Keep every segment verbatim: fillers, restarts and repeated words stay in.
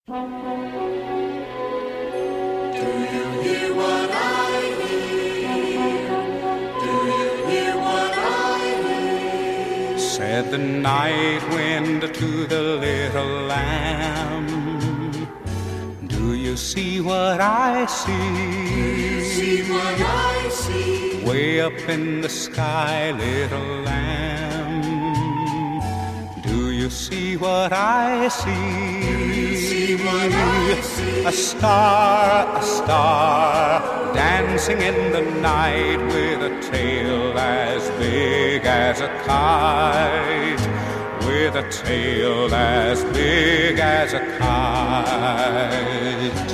Do you hear what I hear? Do you hear what I hear? Said the night wind to the little lamb, do you see what I see? Do you see what I see? Way up in the sky, little lamb, do you see what I see? Do you see what I see? A star, a star, dancing in the night with a tail as big as a kite, with a tail as big as a kite.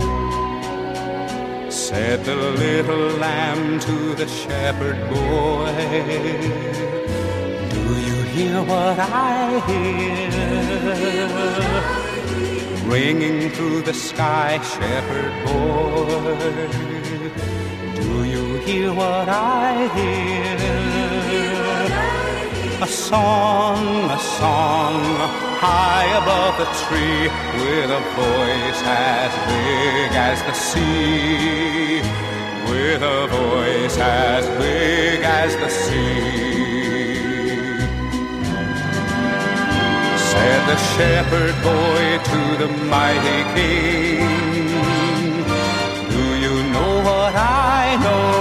Said the little lamb to the shepherd boy, do you hear what I hear? Ringing through the sky, shepherd boy, do you hear what I hear? A song, a song, high above the tree, with a voice as big as the sea, with a voice as big as the sea. Said the shepherd boy to the mighty king, do you know what I know?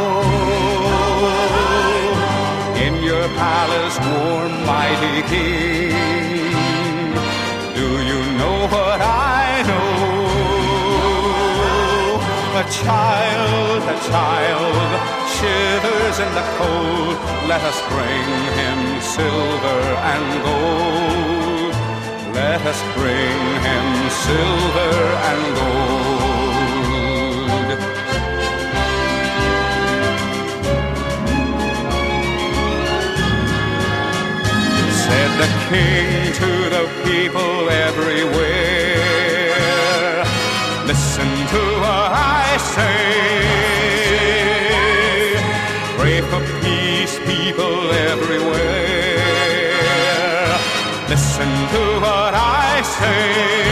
In your palace, warm mighty king, do you know what I know? A child, a child, shivers in the cold. Let us bring him silver and gold. Let us bring him silver and gold. Said the king to the people everywhere, listen to what I say. Pray for peace, people everywhere. Listen to what I say.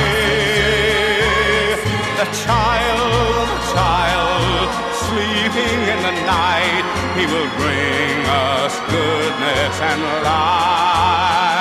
The child, the child, sleeping in the night, he will bring us goodness and light.